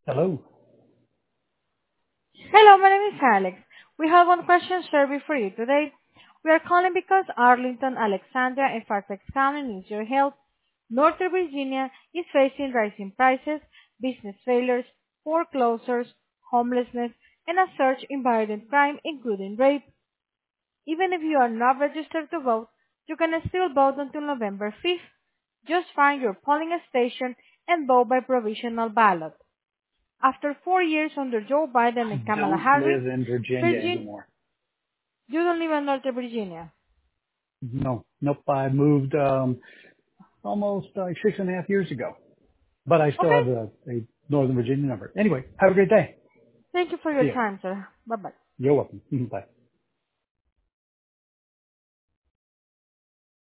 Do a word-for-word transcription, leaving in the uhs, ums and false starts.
Hello. Hello, my name is Alex. We have one question survey for you today. We are calling because Arlington, Alexandria, and Fairfax County needs your help. Northern Virginia is facing rising prices, business failures, foreclosures, homelessness, and a surge in violent crime, including rape. Even if you are not registered to vote, you can still vote until November fifth. Just find your polling station and vote by provisional ballot. After four years under Joe Biden I and Kamala don't Harris, live in Virginia Virgin, anymore. you don't live in North Virginia. No, nope. I moved um, almost like six and a half years ago, but I still Okay. have a, a Northern Virginia number. Anyway, have a great day. Thank you for See your ya. time, sir. Bye-bye. You're welcome. Bye.